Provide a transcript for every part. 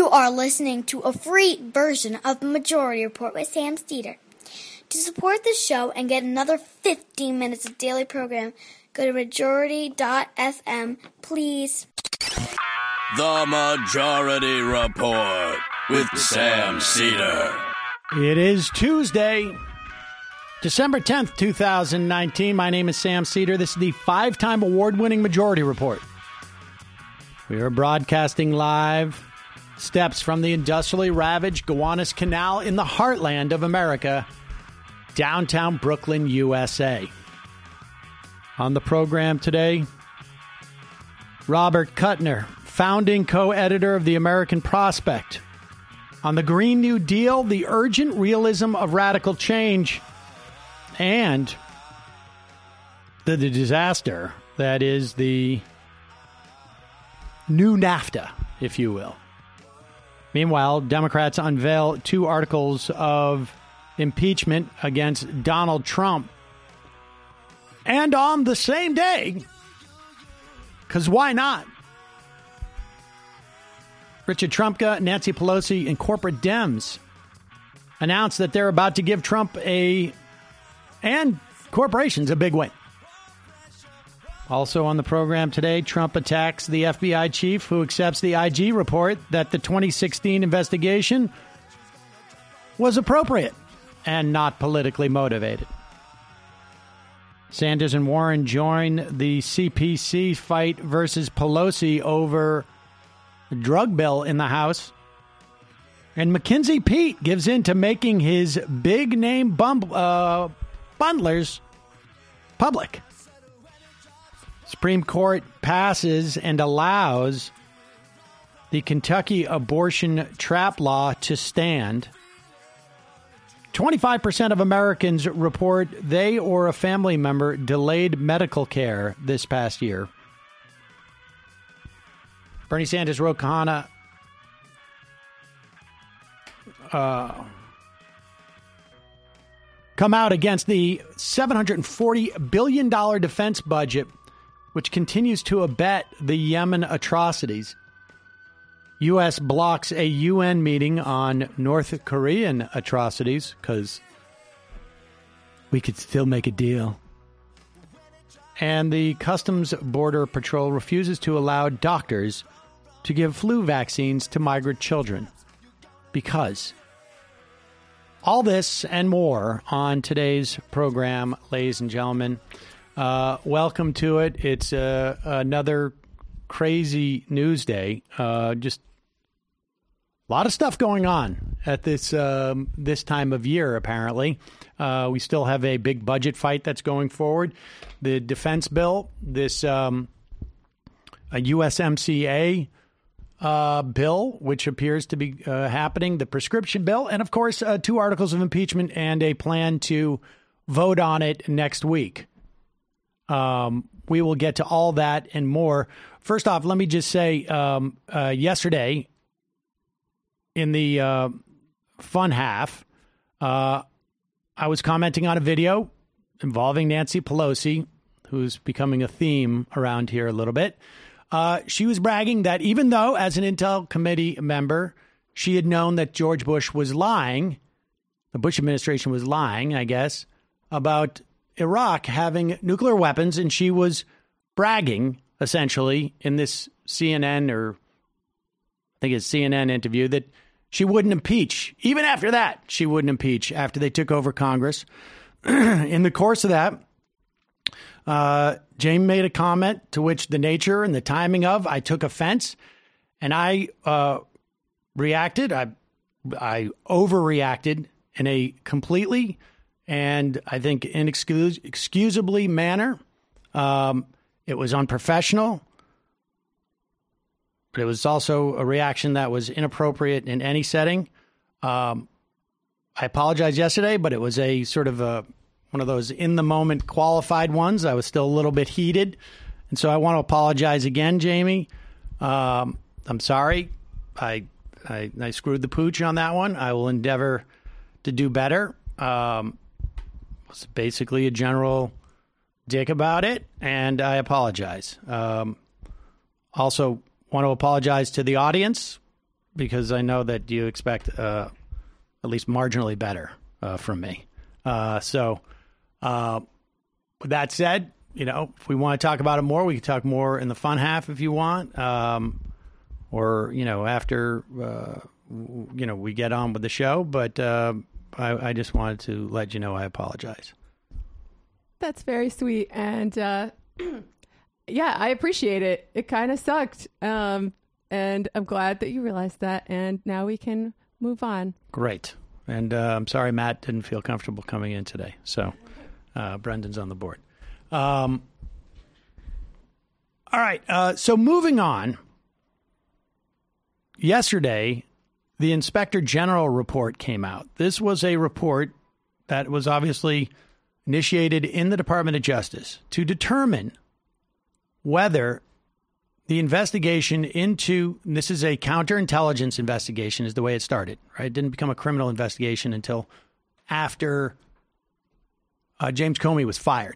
are listening to a free version of Majority Report with Sam Steeder. To support the show and get another 15 minutes of daily program, go to majority.fm, please. The Majority Report with Sam Steeder. It is Tuesday, December 10th, 2019. My name is Sam Steeder. This is the 5-time award-winning Majority Report. We are broadcasting live steps from the industrially ravaged Gowanus Canal in the heartland of America, downtown Brooklyn, USA. On the program today, Robert Kuttner, founding co-editor of the American Prospect. On the Green New Deal, the urgent realism of radical change, and the disaster that is the new NAFTA, if you will. Meanwhile, Democrats unveil 2 articles of impeachment against Donald Trump. And on the same day, because why not? Richard Trumka, Nancy Pelosi, and corporate Dems announced that they're about to give Trump and corporations a big win. Also on the program today, Trump attacks the FBI chief who accepts the IG report that the 2016 investigation was appropriate and not politically motivated. Sanders and Warren join the CPC fight versus Pelosi over a drug bill in the House. And Mackenzie Pete gives in to making his big-name bundlers public. Supreme Court passes and allows the Kentucky abortion trap law to stand. 25% of Americans report they or a family member delayed medical care this past year. Bernie Sanders, Ro Khanna, come out against the $740 billion defense budget, which continues to abet the Yemen atrocities. U.S. blocks a UN meeting on North Korean atrocities because we could still make a deal. And the Customs Border Patrol refuses to allow doctors to give flu vaccines to migrant children. Because all this and more on today's program, ladies and gentlemen. Welcome to it. It's another crazy news day. Just a lot of stuff going on at this time of year, apparently. We still have a big budget fight that's going forward. The defense bill, this a USMCA bill, which appears to be happening, the prescription bill, and, of course, 2 articles of impeachment and a plan to vote on it next week. We will get to all that and more. First off, let me just say, yesterday in the fun half, I was commenting on a video involving Nancy Pelosi, who's becoming a theme around here a little bit. She was bragging that even though, as an Intel Committee member, she had known that George Bush was lying, the Bush administration was lying, I guess, about Iraq having nuclear weapons, and she was bragging, essentially, in this CNN, or I think it's CNN interview, that she wouldn't impeach. Even after that, she wouldn't impeach after they took over Congress. In the course of that, Jamie made a comment to which the nature and the timing of I took offense, and I reacted. I overreacted in a completely and I think inexcusably manner. It was unprofessional, but it was also a reaction that was inappropriate in any setting. I apologized yesterday, but it was a sort of one of those in-the-moment qualified ones. I was still a little bit heated, and so I want to apologize again, Jamie. I'm sorry. I screwed the pooch on that one. I will endeavor to do better. Was basically a general dick about it, and I apologize. Also want to apologize to the audience because I know that you expect at least marginally better from me. So with that said, if we want to talk about it more, we can talk more in the fun half if you want, or, after, we get on with the show. But I just wanted to let you know I apologize. That's very sweet. And yeah, I appreciate it. It kind of sucked. And I'm glad that you realized that. And now we can move on. Great. And I'm sorry Matt didn't feel comfortable coming in today. So Brendan's on the board. All right. So moving on. Yesterday, the Inspector General report came out. This was a report that was obviously initiated in the Department of Justice to determine whether the investigation into, and this is a counterintelligence investigation is the way it started, right? It didn't become a criminal investigation until after James Comey was fired.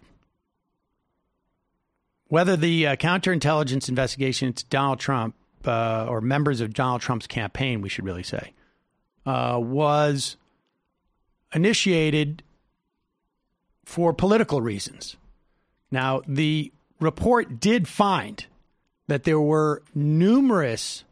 Whether the counterintelligence investigation into Donald Trump or members of Donald Trump's campaign, we should really say, was initiated for political reasons. Now, the report did find that there were numerous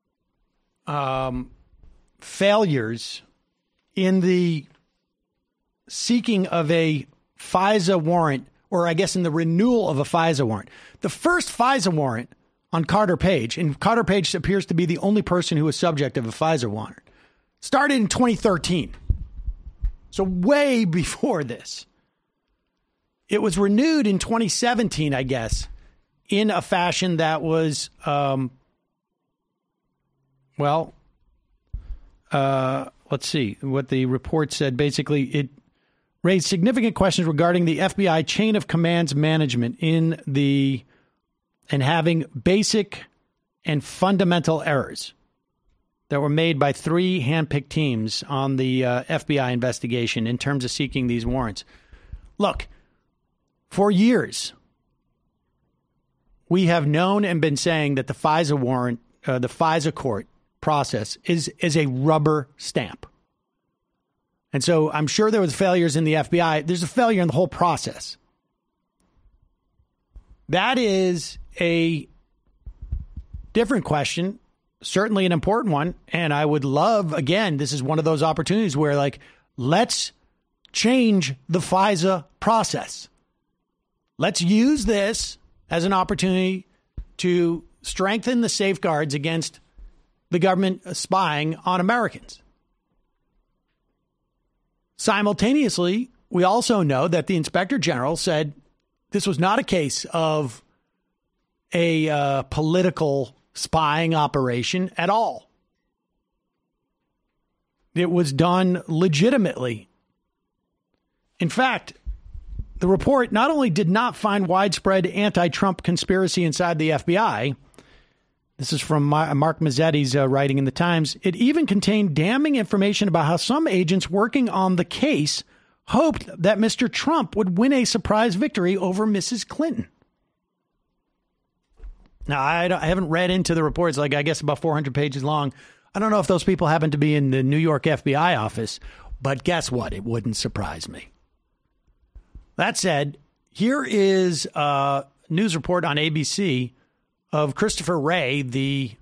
failures in the seeking of a FISA warrant, or I guess in the renewal of a FISA warrant. The first FISA warrant on Carter Page, and Carter Page appears to be the only person who was subject of a FISA warrant, started in 2013. So way before this. It was renewed in 2017, I guess, in a fashion that was, let's see what the report said. Basically, it raised significant questions regarding the FBI chain of commands management and having basic and fundamental errors that were made by 3 handpicked teams on the FBI investigation in terms of seeking these warrants. Look, for years, we have known and been saying that the FISA warrant, the FISA court process is a rubber stamp. And so I'm sure there was failures in the FBI. There's a failure in the whole process. That is a different question, certainly an important one. And I would love, again, this is one of those opportunities where, let's change the FISA process. Let's use this as an opportunity to strengthen the safeguards against the government spying on Americans. Simultaneously, we also know that the Inspector General said this was not a case of a political spying operation at all. It was done legitimately. In fact, the report not only did not find widespread anti-Trump conspiracy inside the FBI, this is from Mark Mazzetti's writing in the Times, it even contained damning information about how some agents working on the case hoped that Mr. Trump would win a surprise victory over Mrs. Clinton. Now, I haven't read into the reports, I guess about 400 pages long. I don't know if those people happen to be in the New York FBI office, but guess what? It wouldn't surprise me. That said, here is a news report on ABC of Christopher Wray, the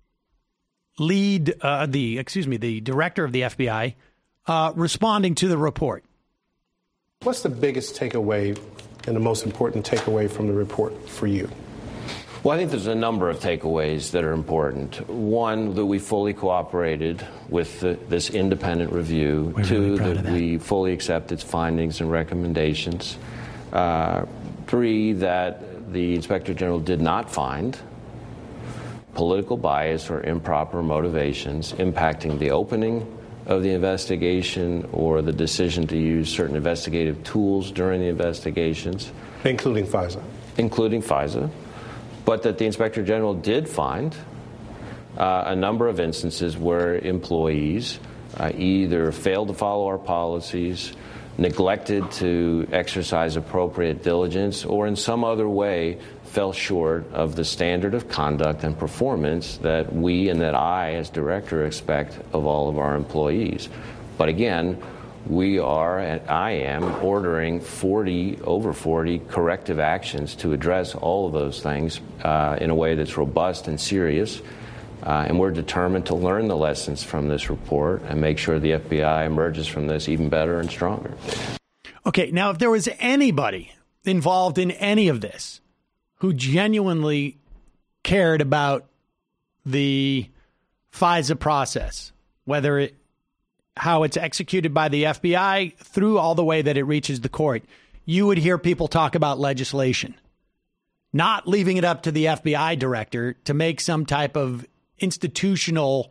director of the FBI, responding to the report. What's the biggest takeaway and the most important takeaway from the report for you? Well, I think there's a number of takeaways that are important. One, that we fully cooperated with this independent review. We're Two, really that we fully accept its findings and recommendations. 3, that the Inspector General did not find political bias or improper motivations impacting the opening of the investigation or the decision to use certain investigative tools during the investigations. Including FISA. Including FISA. But that the Inspector General did find a number of instances where employees either failed to follow our policies, neglected to exercise appropriate diligence or in some other way fell short of the standard of conduct and performance that we and that I as director expect of all of our employees. But again, I am ordering over 40 corrective actions to address all of those things in a way that's robust and serious. And we're determined to learn the lessons from this report and make sure the FBI emerges from this even better and stronger. Okay, now if there was anybody involved in any of this who genuinely cared about the FISA process, how it's executed by the FBI through all the way that it reaches the court, you would hear people talk about legislation, not leaving it up to the FBI director to make some type of institutional,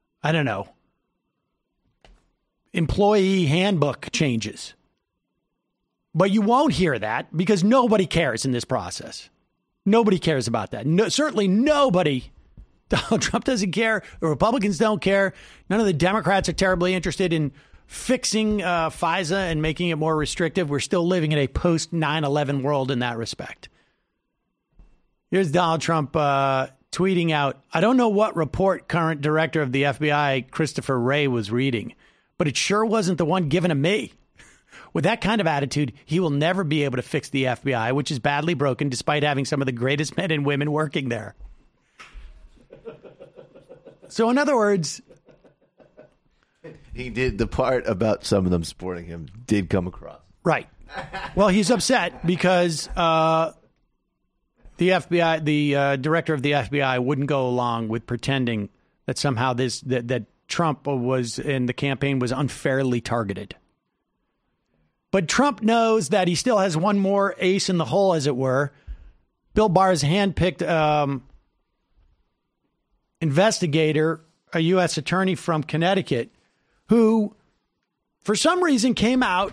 employee handbook changes. But you won't hear that because nobody cares in this process. Nobody cares about that. No, certainly nobody. Donald Trump doesn't care. The Republicans don't care. None of the Democrats are terribly interested in fixing FISA and making it more restrictive. We're still living in a post-9/11 world in that respect. Here's Donald Trump tweeting out, I don't know what report current director of the FBI, Christopher Wray, was reading, but it sure wasn't the one given to me. With that kind of attitude, he will never be able to fix the FBI, which is badly broken despite having some of the greatest men and women working there. So in other words, he did the part about some of them supporting him did come across. Right. Well, he's upset because the FBI, the director of the FBI wouldn't go along with pretending that somehow that Trump was in the campaign was unfairly targeted. But Trump knows that he still has one more ace in the hole, as it were. Bill Barr's handpicked investigator, a U.S. attorney from Connecticut, who, for some reason, came out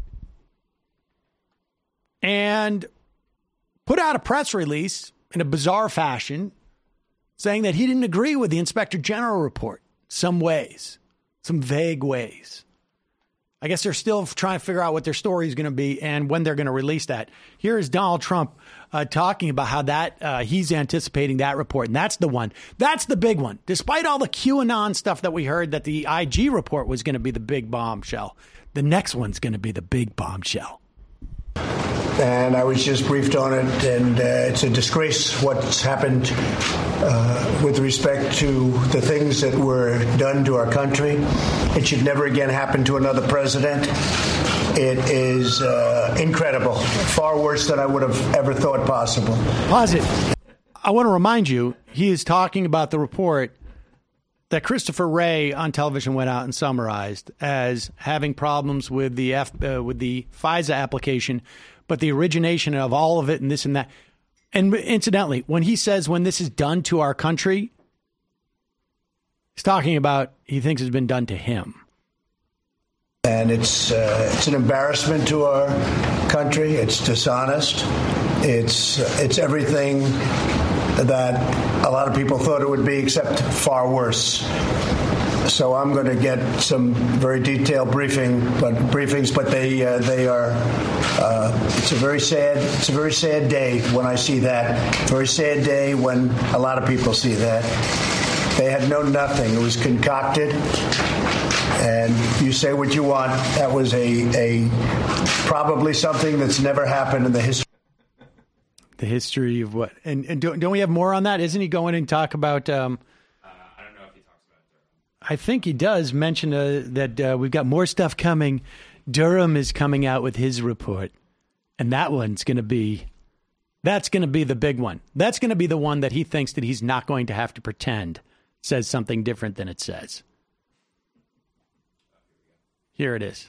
and put out a press release in a bizarre fashion saying that he didn't agree with the Inspector General report some ways, some vague ways. I guess they're still trying to figure out what their story is going to be and when they're going to release that. Here is Donald Trump talking about how that he's anticipating that report. And that's the one. That's the big one. Despite all the QAnon stuff that we heard that the IG report was going to be the big bombshell, the next one's going to be the big bombshell. And I was just briefed on it, and it's a disgrace what's happened with respect to the things that were done to our country. It should never again happen to another president. It is incredible, far worse than I would have ever thought possible. Pause it. I want to remind you, he is talking about the report that Christopher Wray on television went out and summarized as having problems with the FISA application, but the origination of all of it and this and that. And incidentally, when he says when this is done to our country, he's talking about he thinks it's been done to him. And it's an embarrassment to our country. It's dishonest. It's everything that a lot of people thought it would be, except far worse. So I'm going to get some very detailed briefings, but they are. It's a very sad day when I see that. Very sad day when a lot of people see that. They had known nothing. It was concocted. And you say what you want. That was a probably something that's never happened in the history. The history of what? And don't we have more on that? Isn't he going and talk about? I don't know if he talks about Durham. I think he does mention that we've got more stuff coming. Durham is coming out with his report, and that's going to be the big one. That's going to be the one that he thinks that he's not going to have to pretend says something different than it says. Here it is.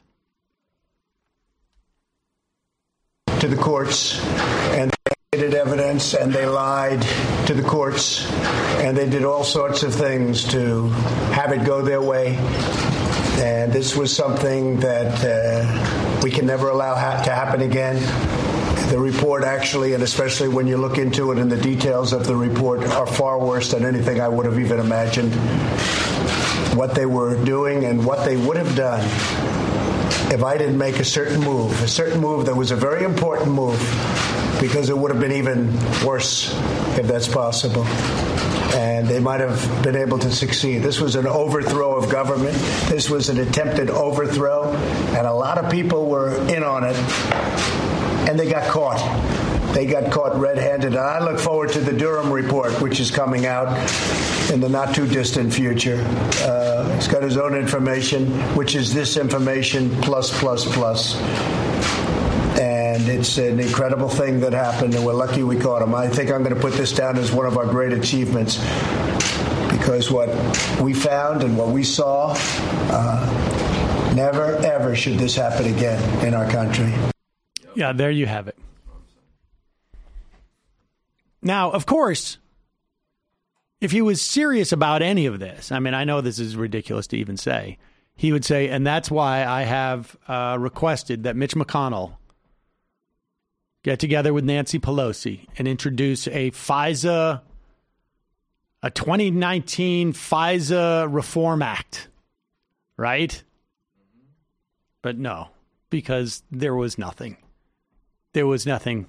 To the courts, and they did evidence, and they lied to the courts, and they did all sorts of things to have it go their way. And this was something that we can never allow to happen again. The report actually, and especially when you look into it, and the details of the report are far worse than anything I would have even imagined. What they were doing and what they would have done if I didn't make a certain move that was a very important move, because it would have been even worse if that's possible. And they might have been able to succeed. This was an overthrow of government. This was an attempted overthrow. And a lot of people were in on it. And they got caught. They got caught red-handed. And I look forward to the Durham report, which is coming out in the not-too-distant future. It's got his own information, which is this information plus. And it's an incredible thing that happened, and we're lucky we caught him. I think I'm going to put this down as one of our great achievements, because what we found and what we saw, never, ever should this happen again in our country. Yeah, there you have it. Now, of course, if he was serious about any of this, I mean, I know this is ridiculous to even say, he would say, and that's why I have requested that Mitch McConnell get together with Nancy Pelosi and introduce a 2019 FISA Reform Act, right? But no, because there was nothing. There was nothing.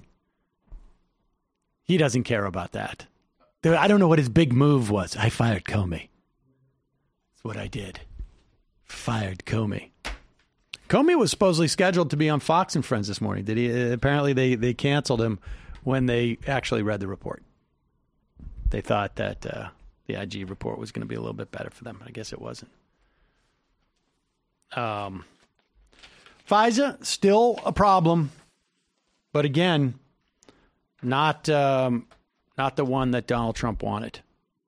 He doesn't care about that. I don't know what his big move was. I fired Comey. That's what I did. Fired Comey. Comey was supposedly scheduled to be on Fox and Friends this morning. Apparently they canceled him when they actually read the report. They thought that the IG report was going to be a little bit better for them. I guess it wasn't. FISA, still a problem. But again, not the one that Donald Trump wanted.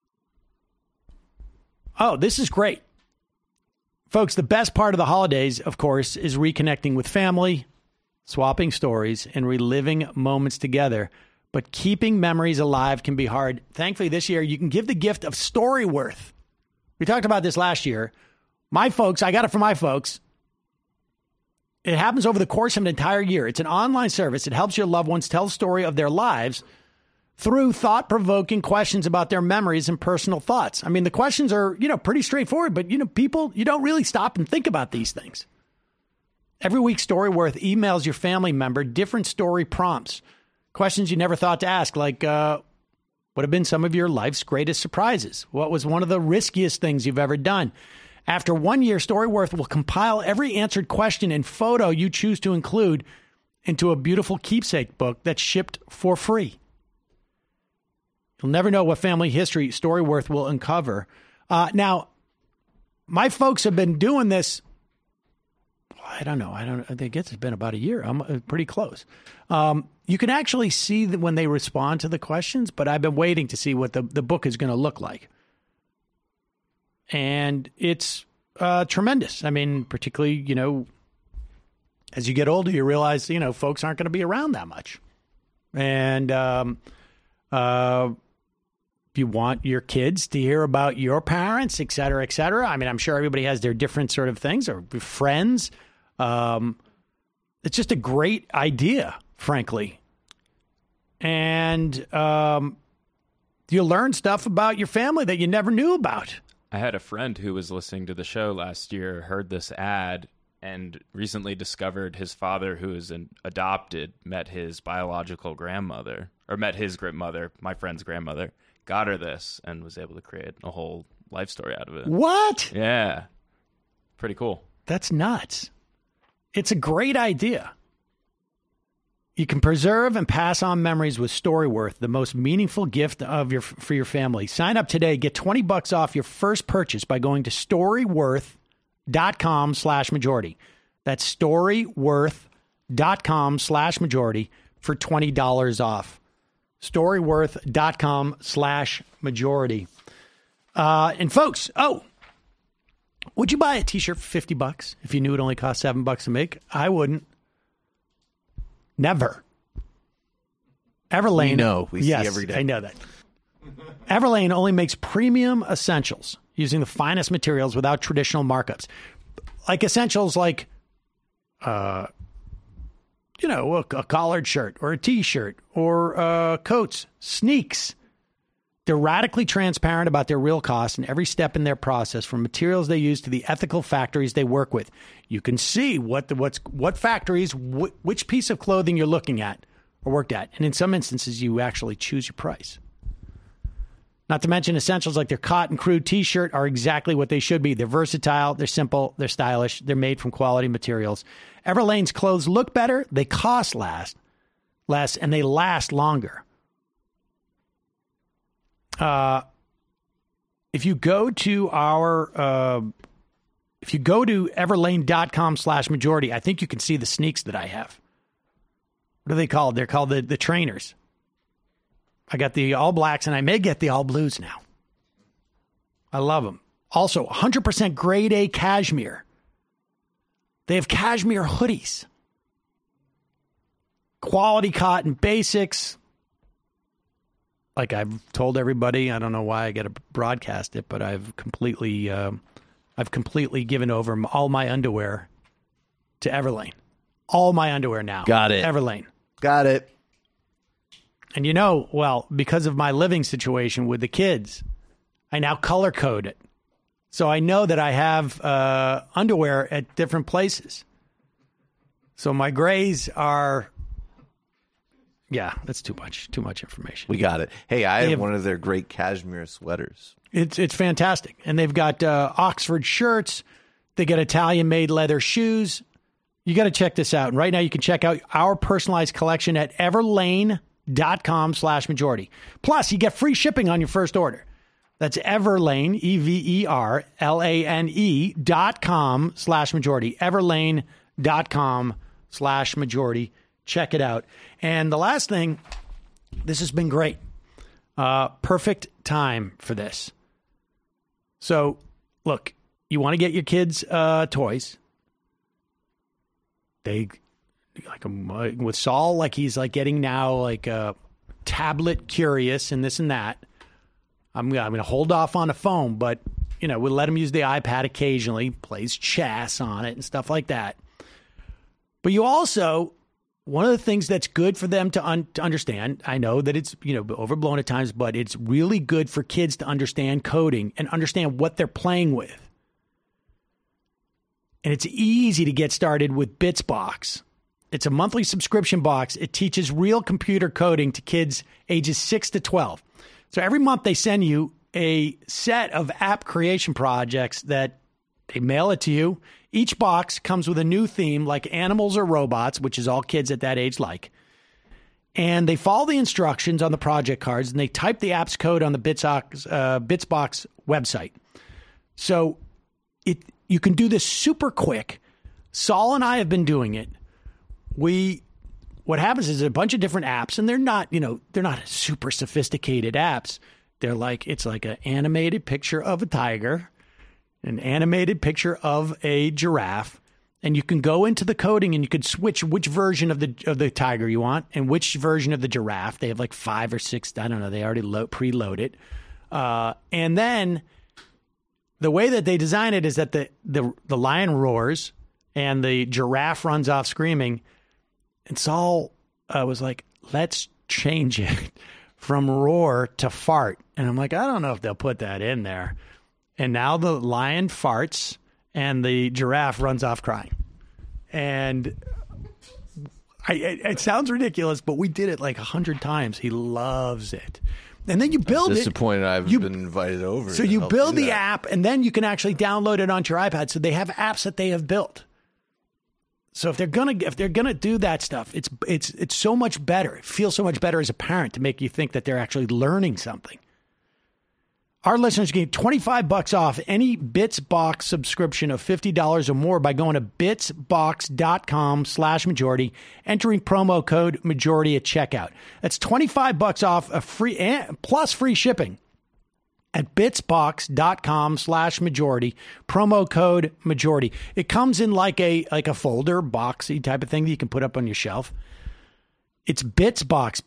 Oh, this is great. Folks, the best part of the holidays, of course, is reconnecting with family, swapping stories, and reliving moments together. But keeping memories alive can be hard. Thankfully, this year, you can give the gift of Storyworth. We talked about this last year. My folks, I got it from my folks. It happens over the course of an entire year. It's an online service. It helps your loved ones tell the story of their lives through thought-provoking questions about their memories and personal thoughts. I mean, the questions are, pretty straightforward, but, people, you don't really stop and think about these things. Every week, Storyworth emails your family member different story prompts, questions you never thought to ask, like, what have been some of your life's greatest surprises? What was one of the riskiest things you've ever done? After 1 year, Storyworth will compile every answered question and photo you choose to include into a beautiful keepsake book that's shipped for free. You'll never know what family history Storyworth will uncover. Now, my folks have been doing this. I don't know. I guess it's been about a year. I'm pretty close. You can actually see when they respond to the questions, but I've been waiting to see what the book is going to look like. And it's tremendous. I mean, particularly, as you get older, you realize, folks aren't going to be around that much. And if you want your kids to hear about your parents, et cetera, I mean, I'm sure everybody has their different sort of things, or friends. It's just a great idea, frankly. And you learn stuff about your family that you never knew about. I had a friend who was listening to the show last year, heard this ad, and recently discovered his father, who is adopted, met his biological grandmother, or met his grandmother, my friend's grandmother, got her this, and was able to create a whole life story out of it. What? Yeah. Pretty cool. That's nuts. It's a great idea. You can preserve and pass on memories with Storyworth, the most meaningful gift for your family. Sign up today. Get $20 off your first purchase by going to storyworth.com/majority. That's storyworth.com/majority for $20 off. Storyworth.com/majority. And folks, would you buy a t-shirt for $50 if you knew it only cost $7 to make? I wouldn't. Never. Everlane. We see every day. I know that. Everlane only makes premium essentials using the finest materials without traditional markups. Like essentials like, a collared shirt or a t-shirt or coats, sneaks. They're radically transparent about their real costs and every step in their process, from materials they use to the ethical factories they work with. You can see what factories, which piece of clothing you're looking at or worked at. And in some instances, you actually choose your price. Not to mention essentials like their cotton crew T-shirt are exactly what they should be. They're versatile, they're simple, they're stylish, they're made from quality materials. Everlane's clothes look better, they cost less, and they last longer. If you go to everlane.com/majority, I think you can see the sneaks that I have. What are they called? They're called the trainers. I got the all blacks and I may get the all blues now. I love them. Also, 100% grade A cashmere. They have cashmere hoodies. Quality cotton basics. Like I've told everybody, I don't know why I got to broadcast it, but I've completely given over all my underwear to Everlane. All my underwear now. Got it. Everlane. Got it. And because of my living situation with the kids, I now color code it. So I know that I have underwear at different places. So my grays are... Yeah, that's too much information. We got it. Hey, I have one of their great cashmere sweaters. It's fantastic. And they've got Oxford shirts. They got Italian-made leather shoes. You got to check this out. And right now you can check out our personalized collection at everlane.com/majority. Plus, you get free shipping on your first order. That's Everlane, EVERLANE.com/majority. Everlane.com/majority. Check it out. And the last thing, this has been great. Perfect time for this. So, look, you want to get your kids toys. They, like with Saul, like he's like getting now like tablet curious and this and that. I'm going to hold off on the phone, but, we'll let him use the iPad occasionally, plays chess on it and stuff like that. But you also... One of the things that's good for them to understand, I know that it's, overblown at times, but it's really good for kids to understand coding and understand what they're playing with. And it's easy to get started with Bitsbox. It's a monthly subscription box. It teaches real computer coding to kids ages 6 to 12. So every month they send you a set of app creation projects that they mail it to you. Each box comes with a new theme like animals or robots, which is all kids at that age like. And they follow the instructions on the project cards and they type the app's code on the Bitsbox website. So you can do this super quick. Saul and I have been doing it. What happens is a bunch of different apps, and they're not super sophisticated apps. It's like an animated picture of a tiger, an animated picture of a giraffe, and you can go into the coding and you could switch which version of the tiger you want and which version of the giraffe. They have like 5 or 6, I don't know, they already preload it. And then the way that they design it is that the lion roars and the giraffe runs off screaming. And Saul was like, let's change it from roar to fart. And I'm like, I don't know if they'll put that in there. And now the lion farts and the giraffe runs off crying. And it sounds ridiculous, but we did it like 100 times. He loves it. And then you build it. Disappointed I've been invited over. So you build the app, and then you can actually download it onto your iPad. So they have apps that they have built. So if they're gonna do that stuff, it's so much better. It feels so much better as a parent to make you think that they're actually learning something. Our listeners get $25 off any Bitsbox subscription of $50 or more by going to bitsbox.com/majority, entering promo code majority at checkout. That's $25 off a free plus free shipping at bitsbox.com/majority, promo code majority. It comes in like a folder, boxy type of thing that you can put up on your shelf. It's Bitsbox,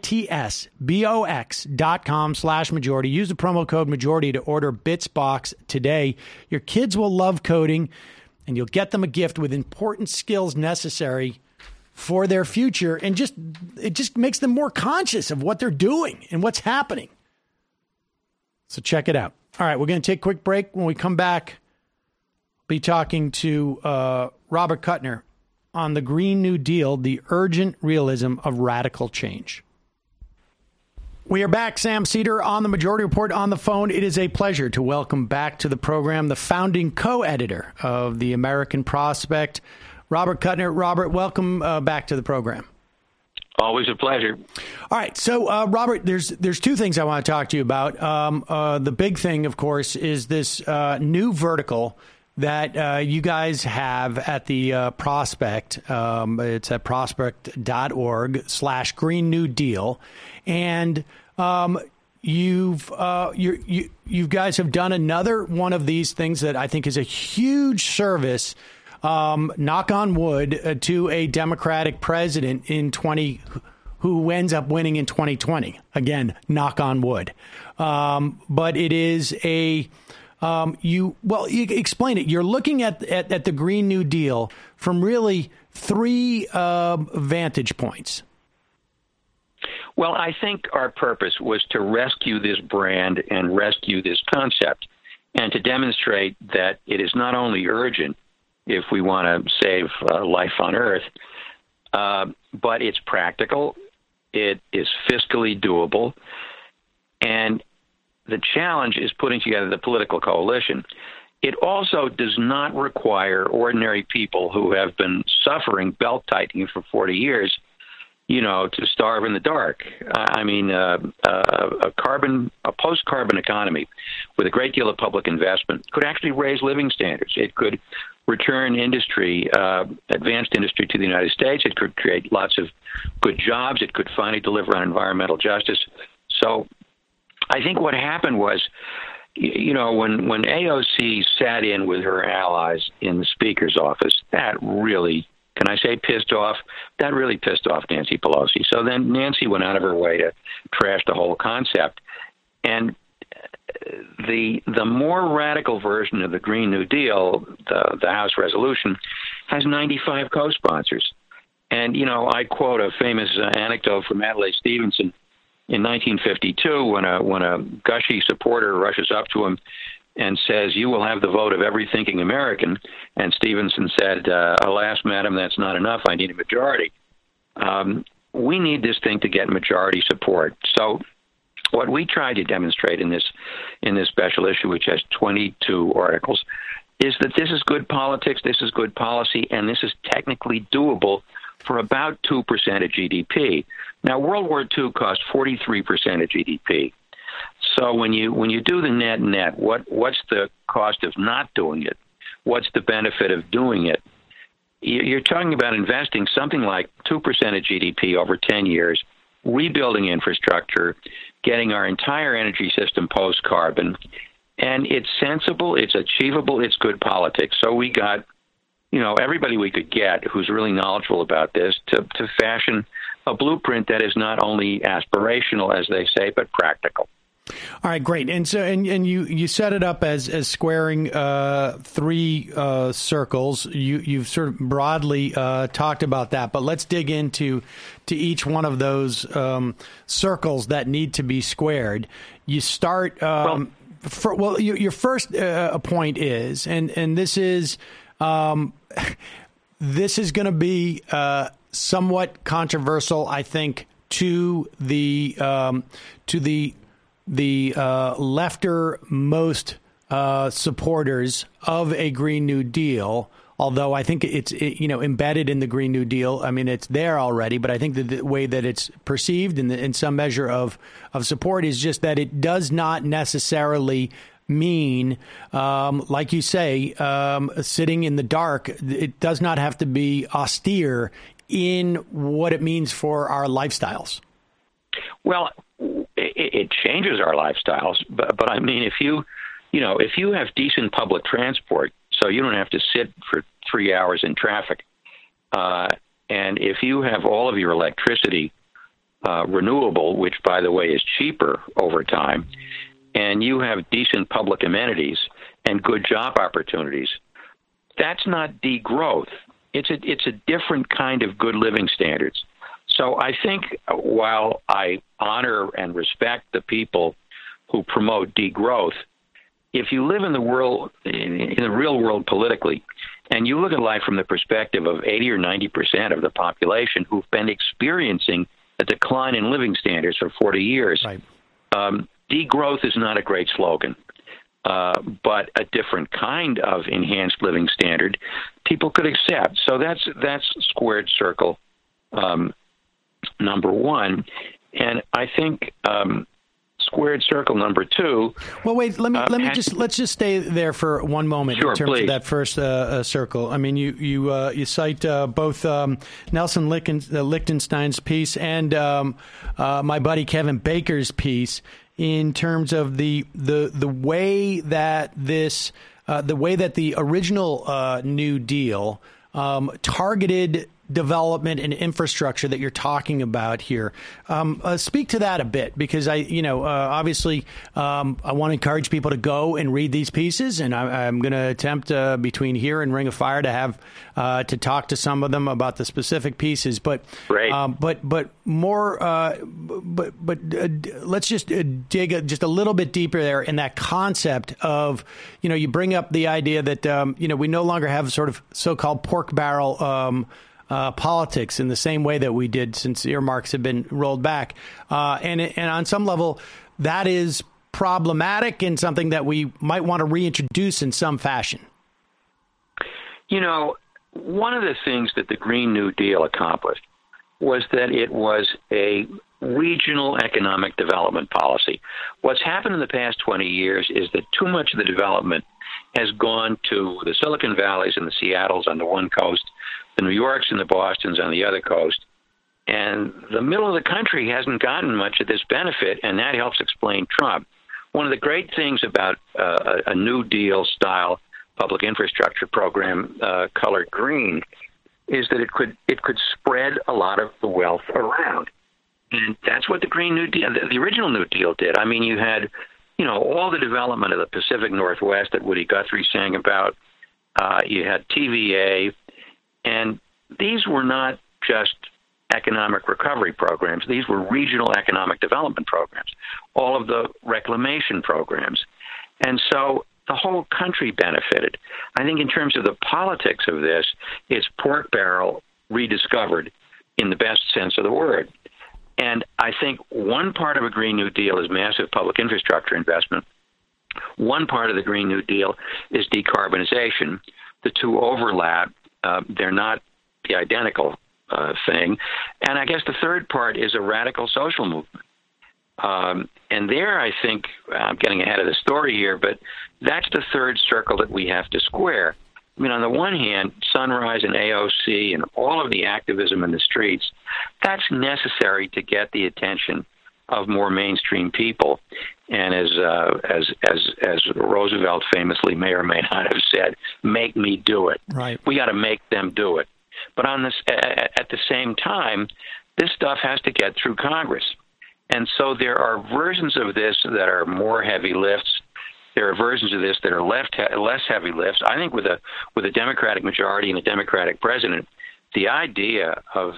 BITSBOX.com/majority. Use the promo code majority to order Bitsbox today. Your kids will love coding, and you'll get them a gift with important skills necessary for their future. And it just makes them more conscious of what they're doing and what's happening. So check it out. All right, we're going to take a quick break. When we come back, we'll be talking to Robert Kuttner on the Green New Deal, the urgent realism of radical change. We are back. Sam Seder on the Majority Report on the phone. It is a pleasure to welcome back to the program the founding co-editor of the American Prospect, Robert Kuttner. Robert, welcome back to the program. Always a pleasure. All right. So, Robert, there's two things I want to talk to you about. The big thing, of course, is this new vertical that you guys have at the Prospect. It's at prospect.org/Green New Deal. And you guys have done another one of these things that I think is a huge service, knock on wood, to a Democratic president who ends up winning in 2020. Again, knock on wood. But it is you explain it. You're looking at the Green New Deal from really three vantage points. Well, I think our purpose was to rescue this brand and rescue this concept, and to demonstrate that it is not only urgent if we want to save life on Earth, but it's practical, it is fiscally doable, and the challenge is putting together the political coalition. It also does not require ordinary people who have been suffering belt-tightening for 40 years, to starve in the dark. I mean, a post-carbon economy with a great deal of public investment could actually raise living standards. It could return industry, advanced industry, to the United States. It could create lots of good jobs. It could finally deliver on environmental justice. So I think what happened was, when AOC sat in with her allies in the Speaker's office, that really, can I say pissed off? That really pissed off Nancy Pelosi. So then Nancy went out of her way to trash the whole concept. And the more radical version of the Green New Deal, the House resolution, has 95 co-sponsors. And, I quote a famous anecdote from Adlai Stevenson in 1952 when a gushy supporter rushes up to him and says, "You will have the vote of every thinking American." And Stevenson said, "Alas, madam, that's not enough. I need a majority." We need this thing to get majority support. So what we tried to demonstrate in this special issue, which has 22 articles, is that this is good politics, this is good policy, and this is technically doable for about 2% of GDP. Now, World War II cost 43% of GDP. So when you do the net, what's the cost of not doing it? What's the benefit of doing it? You're talking about investing something like 2% of GDP over 10 years, rebuilding infrastructure, getting our entire energy system post-carbon, and it's sensible, it's achievable, it's good politics. So we got, everybody we could get who's really knowledgeable about this to fashion a blueprint that is not only aspirational, as they say, but practical. All right, great. And so, and you set it up as squaring three circles. You've sort of broadly talked about that, but let's dig into each one of those circles that need to be squared. You start. Your first point is, and this is going to be somewhat controversial, I think, to the leftermost supporters of a Green New Deal, although I think it's embedded in the Green New Deal. I mean, it's there already, but I think that the way that it's perceived in some measure of support is just that it does not necessarily mean, like you say, sitting in the dark. It does not have to be austere in what it means for our lifestyles. Well, it changes our lifestyles, but I mean, if you have decent public transport, so you don't have to sit for 3 hours in traffic, and if you have all of your electricity renewable, which, by the way, is cheaper over time, and you have decent public amenities and good job opportunities, that's not degrowth. It's a different kind of good living standards. So I think while I honor and respect the people who promote degrowth. If you live in the world, in the real world politically, and you look at life from the perspective of 80 or 90% of the population who've been experiencing a decline in living standards for 40 years, right. Degrowth is not a great slogan, but a different kind of enhanced living standard people could accept. So that's squared circle number one. And I think squared circle number two. Well, wait. Let's just stay there for one moment. Sure, in terms please. of that first circle. I mean, you cite both Nelson Lichtenstein's piece and my buddy Kevin Baker's piece in terms of the way that the original New Deal targeted development and infrastructure that you're talking about here. Speak to that a bit, because obviously I want to encourage people to go and read these pieces, and I'm going to attempt between here and Ring of Fire to have to talk to some of them about the specific pieces. But but let's just dig just a little bit deeper there in that concept of, you bring up the idea that we no longer have sort of so-called pork barrel politics in the same way that we did since earmarks have been rolled back. And on some level, that is problematic and something that we might want to reintroduce in some fashion. One of the things that the Green New Deal accomplished was that it was a regional economic development policy. What's happened in the past 20 years is that too much of the development has gone to the Silicon Valleys and the Seattles on the one coast, the New Yorks and the Bostons on the other coast, and the middle of the country hasn't gotten much of this benefit, and that helps explain Trump. One of the great things about a New Deal style public infrastructure program colored green is that it could spread a lot of the wealth around. And that's what the Green New Deal, the original New Deal did. I mean, you had, all the development of the Pacific Northwest that Woody Guthrie sang about. You had TVA, and these were not just economic recovery programs. These were regional economic development programs, all of the reclamation programs. And so the whole country benefited. I think in terms of the politics of this, it's pork barrel rediscovered in the best sense of the word. And I think one part of a Green New Deal is massive public infrastructure investment. One part of the Green New Deal is decarbonization. The two overlap. They're not the identical thing. And I guess the third part is a radical social movement. And there, I think, I'm getting ahead of the story here, but that's the third circle that we have to square. I mean, on the one hand, Sunrise and AOC and all of the activism in the streets, that's necessary to get the attention of more mainstream people. And as Roosevelt famously may or may not have said, make me do it. Right. We got to make them do it. But at the same time, this stuff has to get through Congress. And so there are versions of this that are more heavy lifts. There are versions of this that are less heavy lifts. I think with a Democratic majority and a Democratic president, the idea of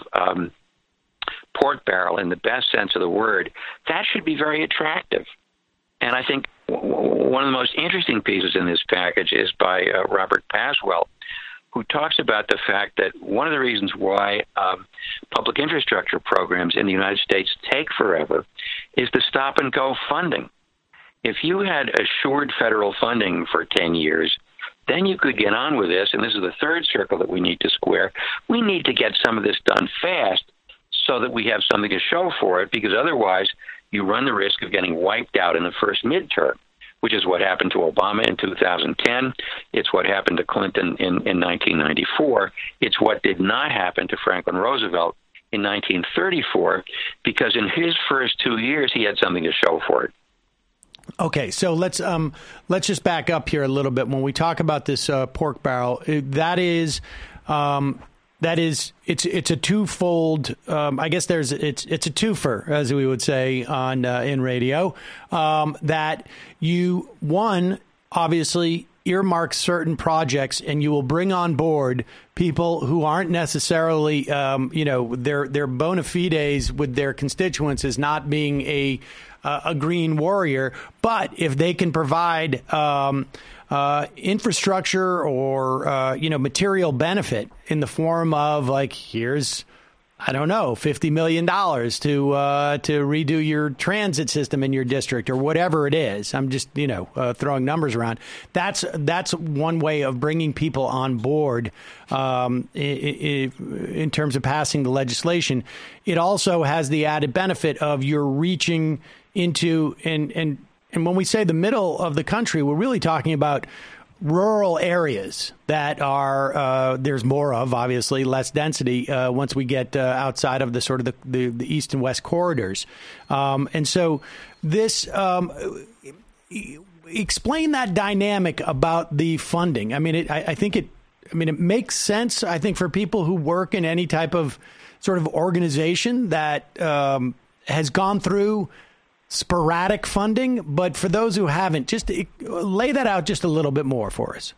pork barrel in the best sense of the word, that should be very attractive. And I think one of the most interesting pieces in this package is by Robert Paswell, who talks about the fact that one of the reasons why public infrastructure programs in the United States take forever is the stop-and-go funding. If you had assured federal funding for 10 years, then you could get on with this, and this is the third circle that we need to square. We need to get some of this done fast so that we have something to show for it, because otherwise you run the risk of getting wiped out in the first midterm, which is what happened to Obama in 2010. It's what happened to Clinton in 1994. It's what did not happen to Franklin Roosevelt in 1934, because in his first 2 years, he had something to show for it. Okay, so let's just back up here a little bit. When we talk about this pork barrel, it's a twofold. I guess it's a twofer, as we would say on in radio. That you obviously earmark certain projects, and you will bring on board people who aren't necessarily their bona fides with their constituents as not being a a green warrior. But if they can provide infrastructure or material benefit in the form of, like, here's, I don't know, $50 million to redo your transit system in your district or whatever it is. I'm just, throwing numbers around. That's one way of bringing people on board in terms of passing the legislation. It also has the added benefit of you're reaching into, and when we say the middle of the country, we're really talking about rural areas that are there's more of, obviously, less density once we get outside of the sort of the east and west corridors. And so this explain that dynamic about the funding. I mean, I think it makes sense, I think, for people who work in any type of sort of organization that has gone through sporadic funding, but for those who haven't, just lay that out just a little bit more for us.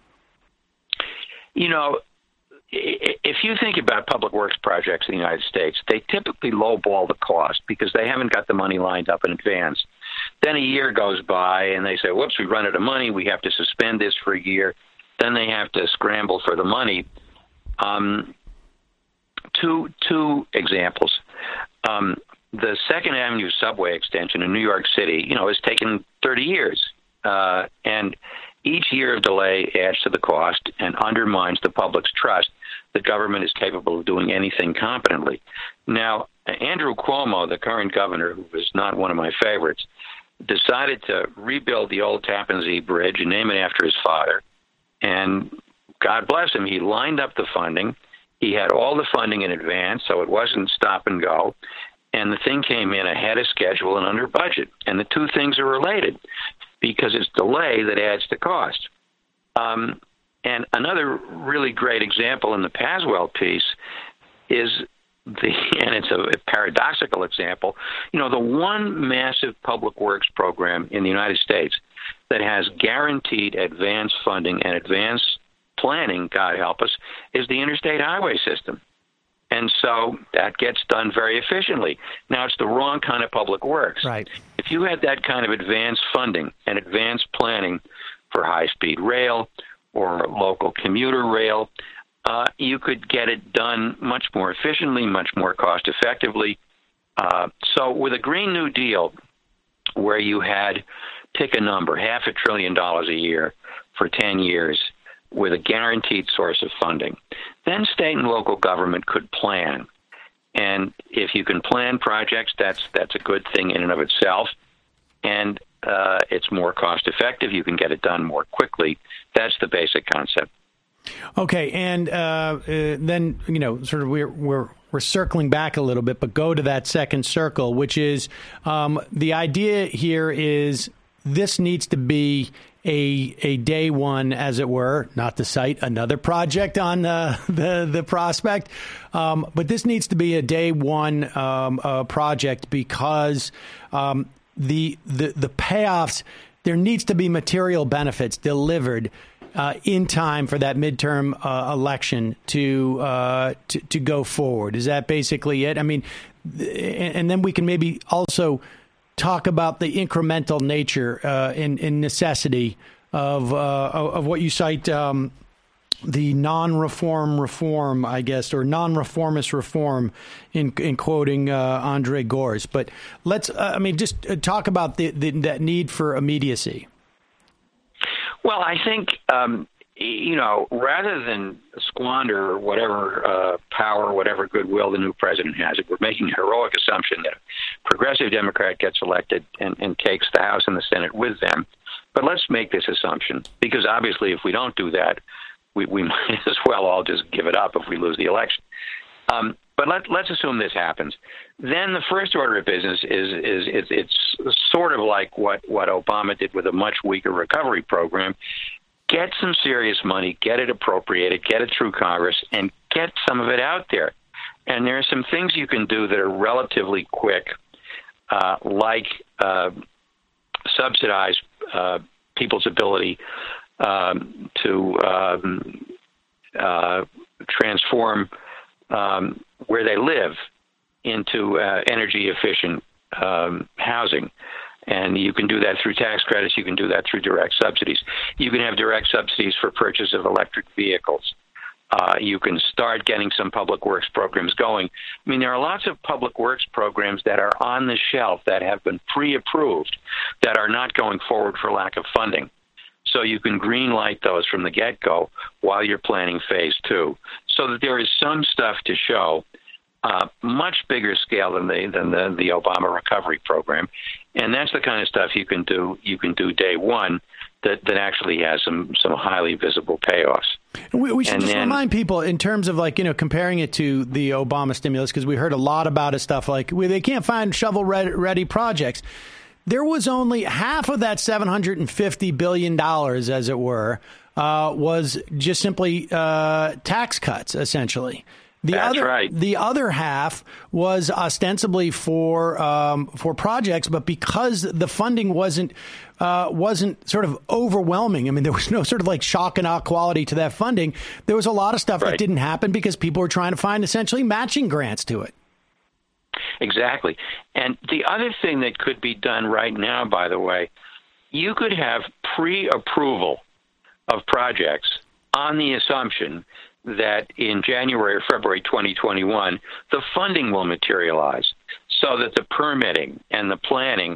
If you think about public works projects in the United States, they typically lowball the cost because they haven't got the money lined up in advance. Then a year goes by and they say, whoops, we run out of money. We have to suspend this for a year. Then they have to scramble for the money. Two examples. The Second Avenue subway extension in New York City, has taken 30 years. And each year of delay adds to the cost and undermines the public's trust that government is capable of doing anything competently. Now, Andrew Cuomo, the current governor, who is not one of my favorites, decided to rebuild the old Tappan Zee Bridge and name it after his father. And God bless him, he lined up the funding. He had all the funding in advance, so it wasn't stop and go. And the thing came in ahead of schedule and under budget. And the two things are related because it's delay that adds to cost. And another really great example in the Paswell piece is and it's a paradoxical example, the one massive public works program in the United States that has guaranteed advance funding and advance planning, God help us, is the interstate highway system. And so that gets done very efficiently. Now, it's the wrong kind of public works. Right. If you had that kind of advanced funding and advanced planning for high-speed rail or local commuter rail, you could get it done much more efficiently, much more cost-effectively. So with a Green New Deal, where you had, pick a number, $500 billion a year for 10 years, with a guaranteed source of funding, then state and local government could plan. And if you can plan projects, that's a good thing in and of itself. And it's more cost effective. You can get it done more quickly. That's the basic concept. Okay, and then sort of we're circling back a little bit, but go to that second circle, which is the idea here is this needs to be a day one, as it were, not to cite another project on the prospect, but this needs to be a day one project because the payoffs, there needs to be material benefits delivered in time for that midterm election to go forward. Is that basically it? I mean, and then we can maybe also talk about the incremental nature and necessity of what you cite, the non-reform, I guess, or non-reformist reform in quoting Andre Gors. But let's, just talk about that need for immediacy. Well, I think, rather than squander whatever power, whatever goodwill the new president has, if we're making a heroic assumption that a progressive Democrat gets elected and takes the House and the Senate with them, but let's make this assumption, because obviously if we don't do that, we might as well all just give it up if we lose the election. But let's assume this happens. Then the first order of business is it's sort of like what Obama did with a much weaker recovery program. Get some serious money, get it appropriated, get it through Congress, and get some of it out there. And there are some things you can do that are relatively quick, like subsidize people's ability to transform where they live into energy-efficient housing. And you can do that through tax credits. You can do that through direct subsidies. You can have direct subsidies for purchase of electric vehicles. You can start getting some public works programs going. I mean, there are lots of public works programs that are on the shelf that have been pre-approved that are not going forward for lack of funding. So you can green light those from the get-go while you're planning phase 2, so that there is some stuff to show, much bigger scale than the Obama recovery program, and that's the kind of stuff you can do day one that actually has some highly visible payoffs. We should just remind people in terms of comparing it to the Obama stimulus, because we heard a lot about it, stuff like they can't find shovel-ready projects. There was only half of that $750 billion, as it were, was just simply tax cuts, essentially. The other half was ostensibly for projects, but because the funding wasn't sort of overwhelming. I mean, there was no sort of shock and awe quality to that funding. There was a lot of stuff that didn't happen because people were trying to find essentially matching grants to it. Exactly. And the other thing that could be done right now, by the way, you could have pre-approval of projects on the assumption that in January or February 2021, the funding will materialize so that the permitting and the planning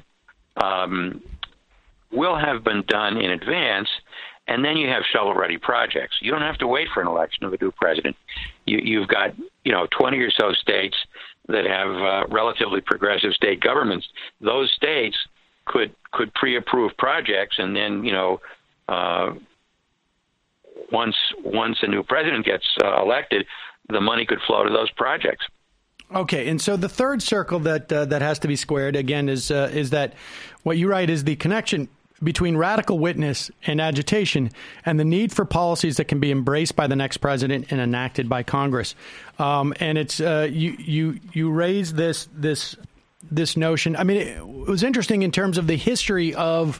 will have been done in advance, and then you have shovel-ready projects. You don't have to wait for an election of a new president. You've got 20 or so states that have relatively progressive state governments. Those states could pre-approve projects, and then once a new president gets elected, the money could flow to those projects. Okay, and so the third circle that has to be squared again is that what you write is the connection between radical witness and agitation and the need for policies that can be embraced by the next president and enacted by Congress. And it's you raise this notion. I mean, it was interesting in terms of the history of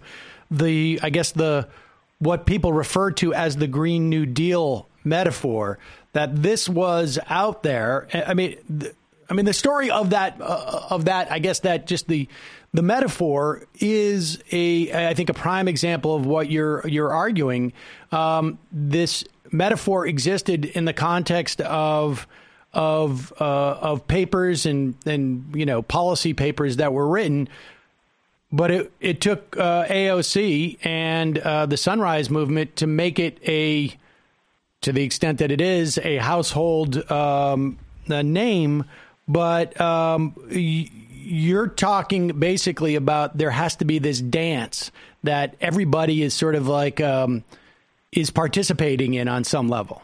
what people refer to as the Green New Deal metaphor, that this was out there. I mean, the story of that, I guess that just the metaphor is I think a prime example of what you're arguing. This metaphor existed in the context of papers and policy papers that were written. But it took AOC and the Sunrise Movement to make it to the extent that it is a household name. But you're talking basically about there has to be this dance that everybody is sort of is participating in on some level.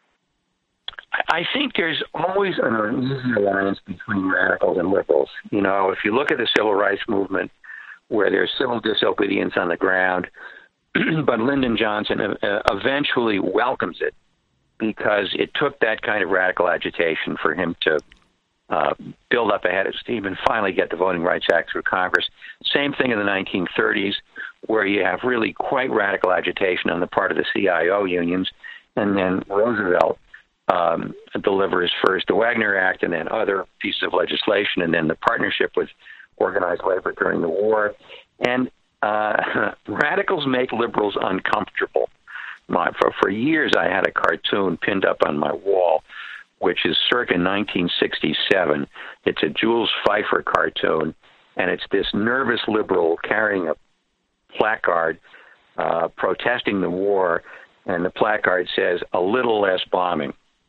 I think there's always an uneasy alliance between radicals and liberals. If you look at the civil rights movement, where there's civil disobedience on the ground, but Lyndon Johnson eventually welcomes it because it took that kind of radical agitation for him to build up a head of steam and finally get the Voting Rights Act through Congress. Same thing in the 1930s, where you have really quite radical agitation on the part of the CIO unions, and then Roosevelt delivers first the Wagner Act and then other pieces of legislation, and then the partnership with organized labor during the war. And radicals make liberals uncomfortable. For years, I had a cartoon pinned up on my wall, which is circa 1967. It's a Jules Feiffer cartoon, and it's this nervous liberal carrying a placard protesting the war, and the placard says, "A little less bombing,"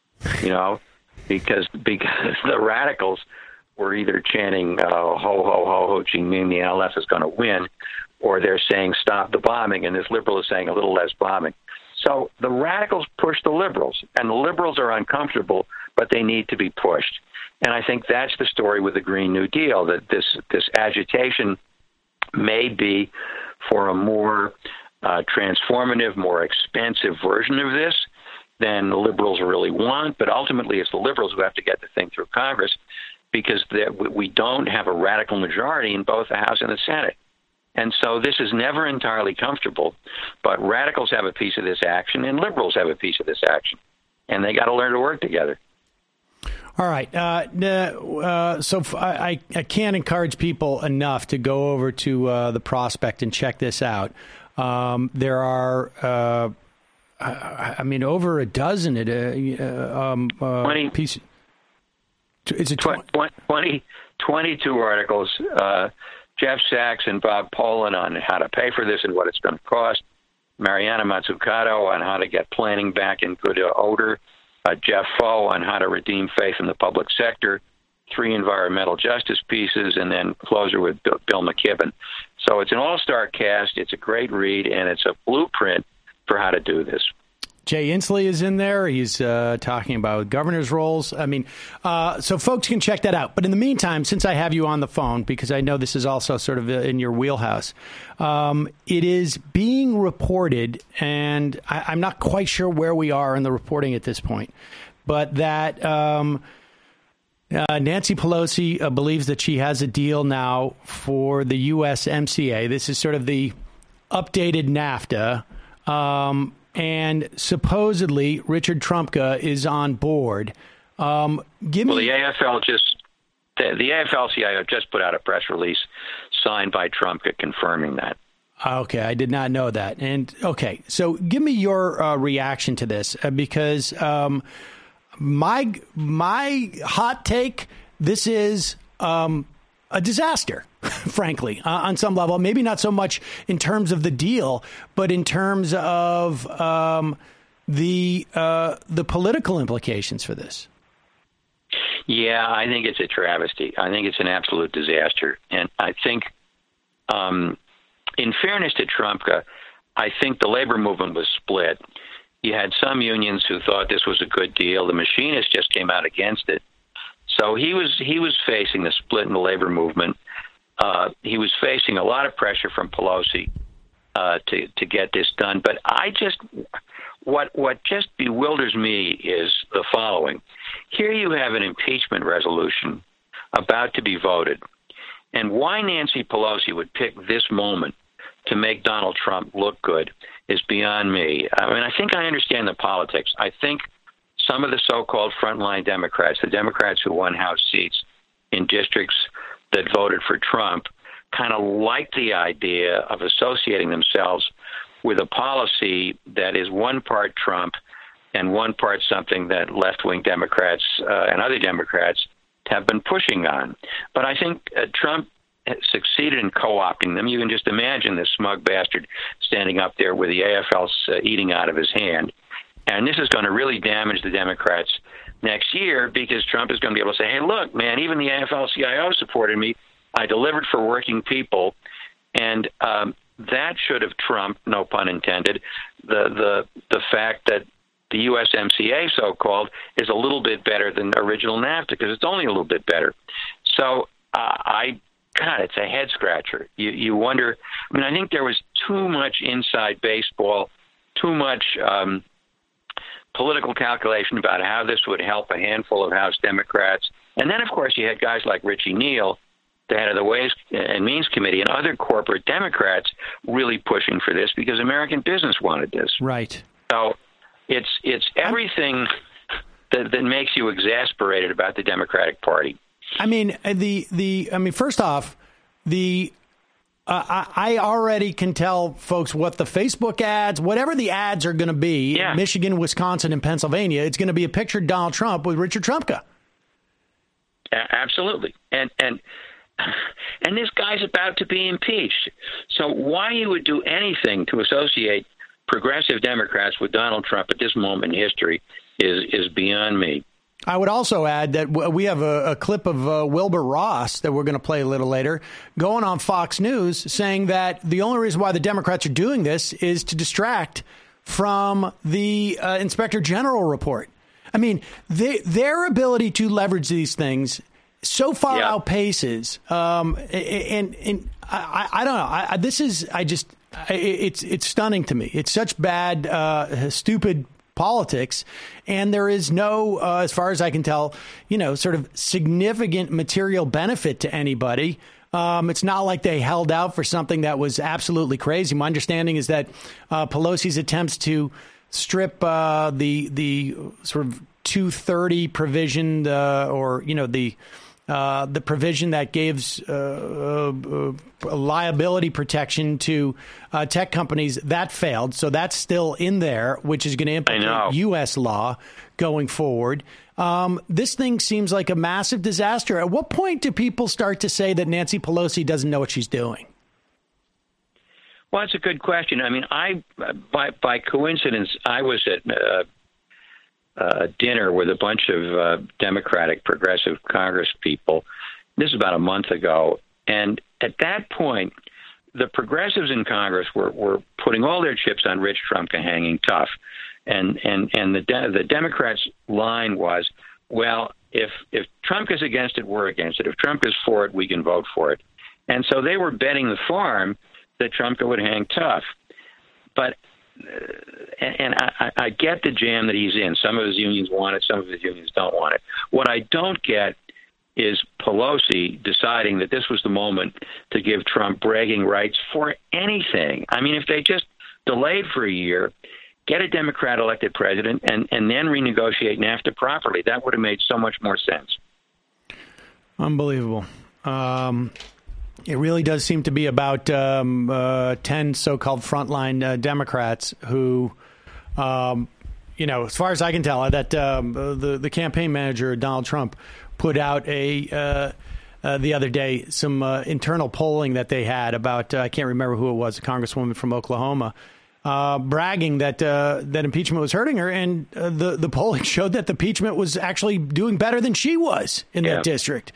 because the radicals were either chanting ho, ho, ho, Ho Chi Minh, the LF is going to win, or they're saying stop the bombing, and this liberal is saying a little less bombing. So the radicals push the liberals, and the liberals are uncomfortable, but they need to be pushed. And I think that's the story with the Green New Deal, that this agitation may be for a more transformative, more expensive version of this than the liberals really want, but ultimately it's the liberals who have to get the thing through Congress, because we don't have a radical majority in both the House and the Senate. And so this is never entirely comfortable, but radicals have a piece of this action and liberals have a piece of this action, and they got to learn to work together. All right. So I can't encourage people enough to go over to the Prospect and check this out. There are, over a dozen 20 pieces. Is it 22 articles. Jeff Sachs and Bob Poland on how to pay for this and what it's going to cost. Mariana Mazzucato on how to get planning back in good order. Jeff Foe on how to redeem faith in the public sector. 3 environmental justice pieces, and then closer with Bill McKibben. So it's an all-star cast. It's a great read, and it's a blueprint for how to do this. Jay Inslee is in there. He's talking about governors' roles. So folks can check that out. But in the meantime, since I have you on the phone, because I know this is also sort of in your wheelhouse, it is being reported, and I'm not quite sure where we are in the reporting at this point, but that Nancy Pelosi believes that she has a deal now for the USMCA. This is sort of the updated NAFTA. And supposedly Richard Trumka is on board. The AFL-CIO just put out a press release signed by Trumka confirming that. Okay, I did not know that. And okay, so give me your reaction to this, because my hot take: this is a disaster, frankly, on some level. Maybe not so much in terms of the deal, but in terms of the political implications for this. Yeah, I think it's a travesty. I think it's an absolute disaster. And I think, in fairness to Trumka, I think the labor movement was split. You had some unions who thought this was a good deal. The machinists just came out against it. So he was facing the split in the labor movement. He was facing a lot of pressure from Pelosi to get this done. But what just bewilders me is the following. Here you have an impeachment resolution about to be voted. And why Nancy Pelosi would pick this moment to make Donald Trump look good is beyond me. I mean, I think I understand the politics. I think some of the so-called frontline Democrats, the Democrats who won House seats in districts that voted for Trump, kind of like the idea of associating themselves with a policy that is one part Trump and one part something that left-wing Democrats and other Democrats have been pushing on. But I think Trump succeeded in co-opting them. You can just imagine this smug bastard standing up there with the AFL eating out of his hand. And this is going to really damage the Democrats next year, because Trump is going to be able to say, hey, look, man, even the AFL-CIO supported me. I delivered for working people. And that should have trumped, no pun intended, the fact that the USMCA, so-called, is a little bit better than original NAFTA, because it's only a little bit better. So God, it's a head-scratcher. You wonder. I mean, I think there was too much inside baseball, too much political calculation about how this would help a handful of House Democrats. And then, of course, you had guys like Richie Neal, the head of the Ways and Means Committee, and other corporate Democrats really pushing for this because American business wanted this. Right. So it's everything that makes you exasperated about the Democratic Party. I mean, first off, I already can tell folks what the Facebook ads, whatever the ads are going to be, in Michigan, Wisconsin, and Pennsylvania, it's going to be a picture of Donald Trump with Richard Trumka. Absolutely. And this guy's about to be impeached. So why you would do anything to associate progressive Democrats with Donald Trump at this moment in history is beyond me. I would also add that we have a clip of Wilbur Ross that we're going to play a little later going on Fox News saying that the only reason why the Democrats are doing this is to distract from the Inspector General report. I mean, their ability to leverage these things so far outpaces. And I don't know. It's stunning to me. It's such bad, stupid politics, and there is no, as far as I can tell, sort of significant material benefit to anybody. It's not like they held out for something that was absolutely crazy. My understanding is that Pelosi's attempts to strip the sort of 230 provision, the provision that gives liability protection to tech companies, that failed. So that's still in there, which is going to implicate U.S. law going forward. This thing seems like a massive disaster. At what point do people start to say that Nancy Pelosi doesn't know what she's doing? Well, that's a good question. I mean, by coincidence, I was at dinner with a bunch of Democratic progressive Congress people. This is about a month ago. And at that point, the progressives in Congress were putting all their chips on Rich Trumka hanging tough. And the Democrats' line was, well, if Trump is against it, we're against it. If Trump is for it, we can vote for it. And so they were betting the farm that Trumka would hang tough. But I get the jam that he's in. Some of his unions want it. Some of his unions don't want it. What I don't get is Pelosi deciding that this was the moment to give Trump bragging rights for anything. I mean, if they just delayed for a year, get a Democrat elected president, and then renegotiate NAFTA properly, that would have made so much more sense. Unbelievable. It really does seem to be about 10 so-called frontline Democrats who, as far as I can tell, that the campaign manager, Donald Trump, put out the other day some internal polling that they had about, I can't remember who it was, a congresswoman from Oklahoma, bragging that impeachment was hurting her. And the polling showed that the impeachment was actually doing better than she was in that district.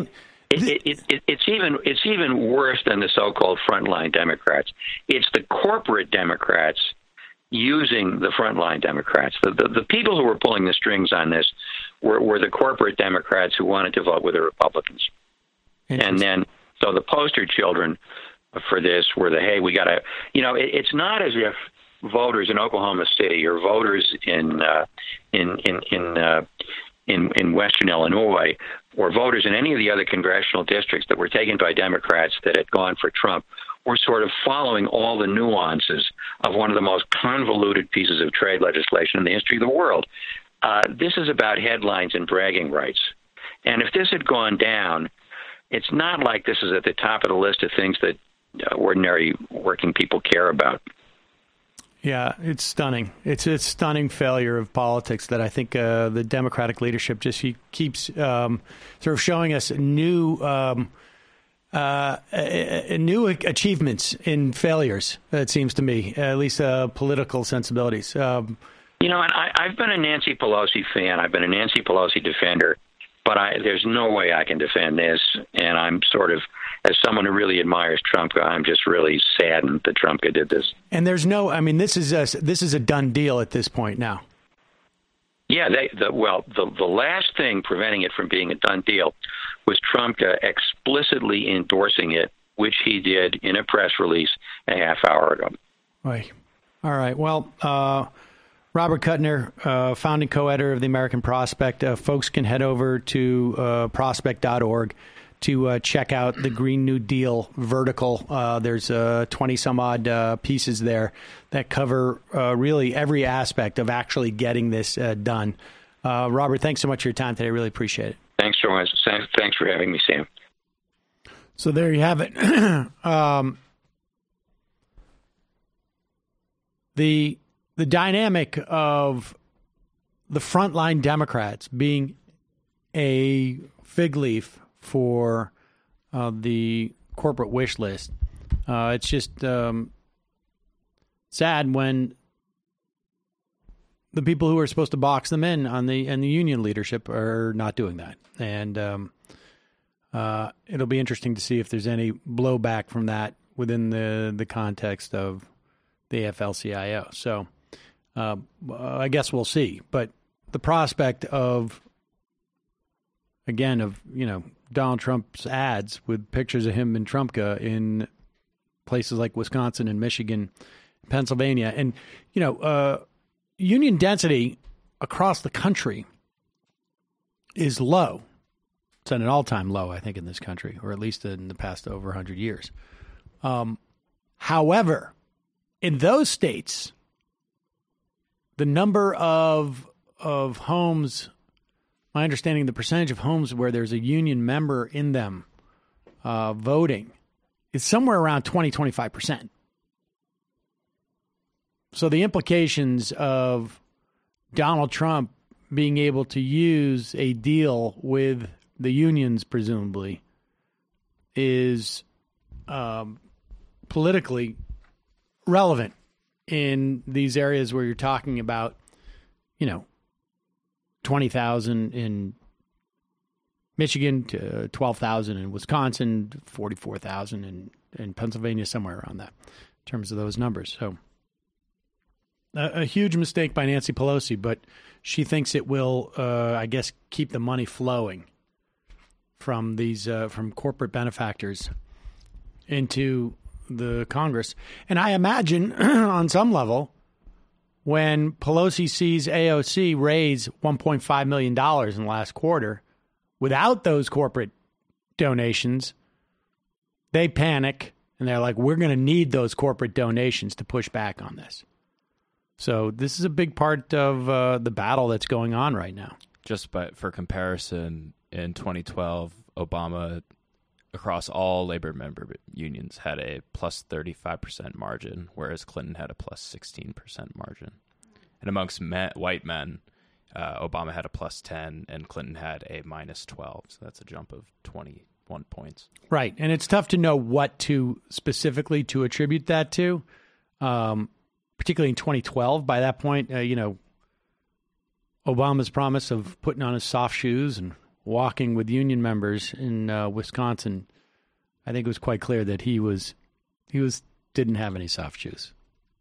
It's even worse than the so-called frontline Democrats. It's the corporate Democrats using the frontline Democrats. The people who were pulling the strings on this were the corporate Democrats who wanted to vote with the Republicans. And then, so the poster children for this were we got to, it's not as if voters in Oklahoma City or voters in Western Illinois or voters in any of the other congressional districts that were taken by Democrats that had gone for Trump were sort of following all the nuances of one of the most convoluted pieces of trade legislation in the history of the world. This is about headlines and bragging rights. And if this had gone down, it's not like this is at the top of the list of things that ordinary working people care about. Yeah, it's stunning. It's a stunning failure of politics that I think the Democratic leadership just keeps sort of showing us new achievements in failures, it seems to me, at least political sensibilities. And I've been a Nancy Pelosi fan. I've been a Nancy Pelosi defender, but there's no way I can defend this. And I'm sort of, as someone who really admires Trumka, I'm just really saddened that Trumka did this. And there's this is a done deal at this point now. Yeah, the last thing preventing it from being a done deal was Trumka explicitly endorsing it, which he did in a press release a half hour ago. Right. All right. Well, Robert Kuttner, founding co-editor of the American Prospect. Folks can head over to prospect.org to check out the Green New Deal vertical. There's 20 some odd pieces there that cover really every aspect of actually getting this done. Robert, thanks so much for your time today. I really appreciate it. Thanks so much. Thanks for having me, Sam. So there you have it. The dynamic of the frontline Democrats being a fig leaf for the corporate wish list. It's just sad when the people who are supposed to box them in on the union leadership are not doing that. And it'll be interesting to see if there's any blowback from that within the context of the AFL-CIO. So I guess we'll see. But the prospect of Donald Trump's ads with pictures of him and Trumka in places like Wisconsin and Michigan, Pennsylvania, and union density across the country is low. It's at an all-time low, I think, in this country, or at least in the past over 100 years. However, in those states, the number of of homes, my understanding, the percentage of homes where there's a union member in them voting is somewhere around 20-25%. So the implications of Donald Trump being able to use a deal with the unions, presumably, is politically relevant in these areas where you're talking about, 20,000 in Michigan to 12,000 in Wisconsin, 44,000 in Pennsylvania, somewhere around that in terms of those numbers. So a huge mistake by Nancy Pelosi, but she thinks it will, keep the money flowing from these from corporate benefactors into the Congress. And I imagine on some level, when Pelosi sees AOC raise $1.5 million in the last quarter without those corporate donations, they panic and they're like, we're going to need those corporate donations to push back on this. So this is a big part of the battle that's going on right now. Just for comparison, in 2012, Obama, across all labor member unions, had a plus 35% margin, whereas Clinton had a plus 16% margin. And amongst white men, Obama had a plus 10 and Clinton had a minus 12. So that's a jump of 21 points. Right. And it's tough to know what to specifically to attribute that to, particularly in 2012. By that point, Obama's promise of putting on his soft shoes and walking with union members in Wisconsin, I think it was quite clear that he didn't have any soft shoes.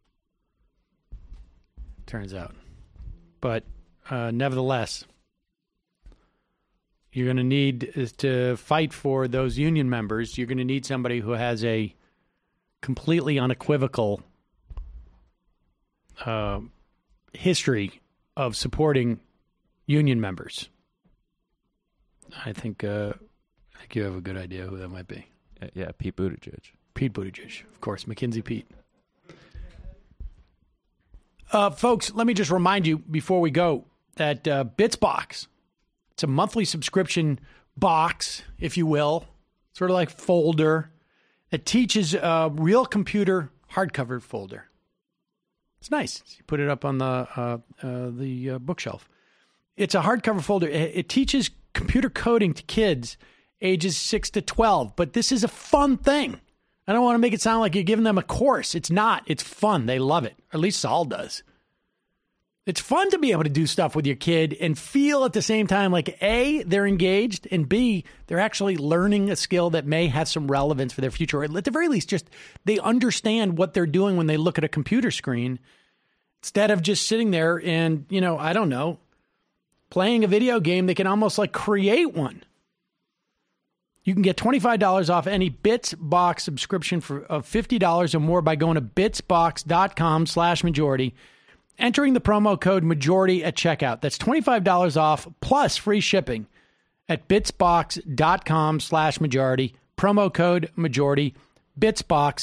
Turns out. But nevertheless, you're going to need to fight for those union members. You're going to need somebody who has a completely unequivocal history of supporting union members. I think you have a good idea who that might be. Yeah, Pete Buttigieg. Pete Buttigieg, of course, McKinsey Pete. Folks, let me just remind you before we go that Bitsbox, it's a monthly subscription box, if you will, sort of like folder. It teaches a real computer hardcover folder. It's nice. You put it up on the bookshelf. It's a hardcover folder. It teaches computer coding to kids ages 6 to 12, but this is a fun thing. I don't want to make it sound like you're giving them a course. It's not. It's fun. They love it. Or at least Saul does. It's fun to be able to do stuff with your kid and feel at the same time like, A, they're engaged, and B, they're actually learning a skill that may have some relevance for their future. Or at the very least, just they understand what they're doing when they look at a computer screen instead of just sitting there and, I don't know, playing a video game. They can almost like create one. You can get $25 off any Bitsbox subscription of $50 or more by going to bitsbox.com/majority, entering the promo code majority at checkout. That's $25 off plus free shipping at bitsbox.com/majority. Promo code majority. Bitsbox,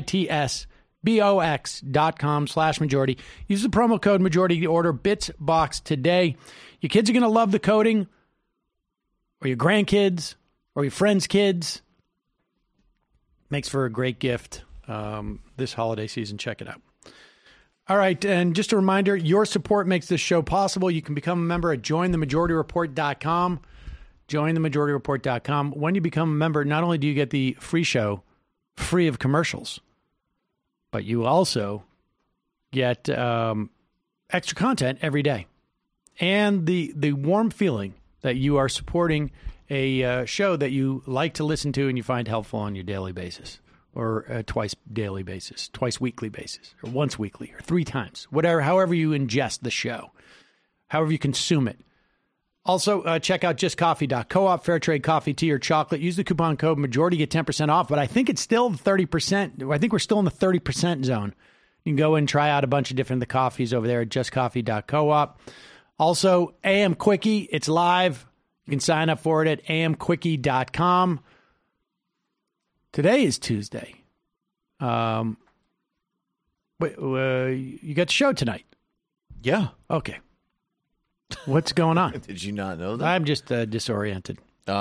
BITSBOX.com/majority. Use the promo code majority to order Bitsbox today. Your kids are going to love the coding, or your grandkids, or your friends' kids. Makes for a great gift this holiday season. Check it out. All right, and just a reminder, your support makes this show possible. You can become a member at jointhemajorityreport.com. Jointhemajorityreport.com. When you become a member, not only do you get the free show, free of commercials, but you also get extra content every day. And the warm feeling that you are supporting a show that you like to listen to and you find helpful on your daily basis, or twice daily basis, twice weekly basis, or once weekly, or 3 times, however you ingest the show, however you consume it. Also, check out justcoffee.coop, fair trade coffee, tea, or chocolate. Use the coupon code majority, get 10% off, but I think it's still 30%. I think we're still in the 30% zone. You can go and try out a bunch of the coffees over there at justcoffee.coop. Also, AM Quickie, it's live. You can sign up for it at amquickie.com. Today is Tuesday. You got the show tonight? Yeah. Okay. What's going on? Did you not know that? I'm just disoriented.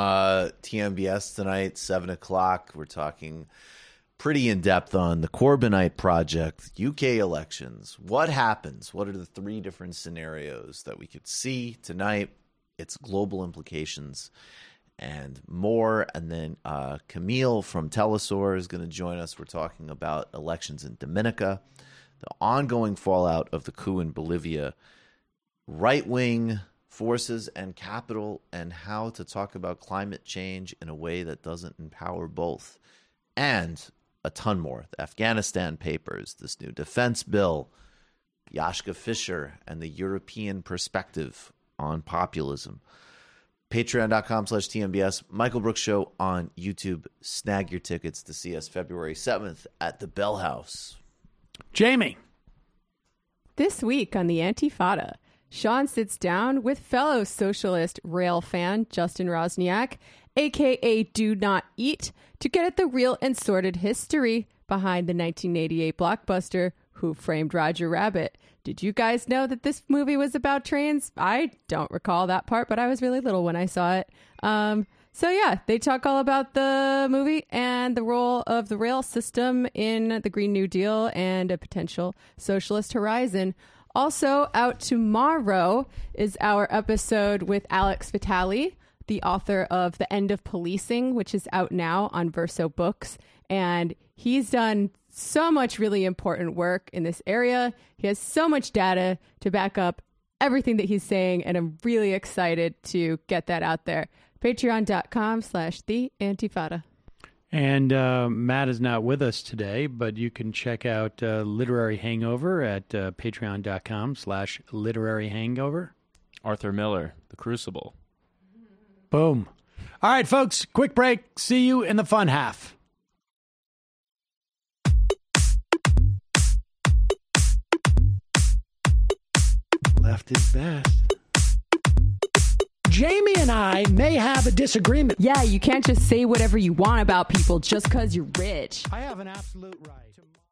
TMBS tonight, 7 o'clock. We're talking pretty in-depth on the Corbynite Project, UK elections. What happens? What are the 3 different scenarios that we could see tonight? Its global implications and more. And then Camille from Telesur is going to join us. We're talking about elections in Dominica, the ongoing fallout of the coup in Bolivia, right-wing forces and capital, and how to talk about climate change in a way that doesn't empower both. And a ton more. The Afghanistan papers, this new defense bill, Yashka Fisher, and the European perspective on populism. Patreon.com/TMBS. Michael Brooks Show on YouTube. Snag your tickets to see us February 7th at the Bell House. Jamie. This week on the Antifada, Sean sits down with fellow socialist rail fan Justin Rosniak, a.k.a. Do Not Eat, to get at the real and sordid history behind the 1988 blockbuster Who Framed Roger Rabbit. Did you guys know that this movie was about trains? I don't recall that part, but I was really little when I saw it. So yeah, they talk all about the movie and the role of the rail system in the Green New Deal and a potential socialist horizon. Also out tomorrow is our episode with Alex Vitale, the author of The End of Policing, which is out now on Verso Books. And he's done so much really important work in this area. He has so much data to back up everything that he's saying, and I'm really excited to get that out there. Patreon.com/TheAntifada. And Matt is not with us today, but you can check out Literary Hangover at patreon.com/Literary Hangover. Arthur Miller, The Crucible. Boom. All right, folks, quick break. See you in the fun half. Left is best. Jamie and I may have a disagreement. Yeah, you can't just say whatever you want about people just because you're rich. I have an absolute right.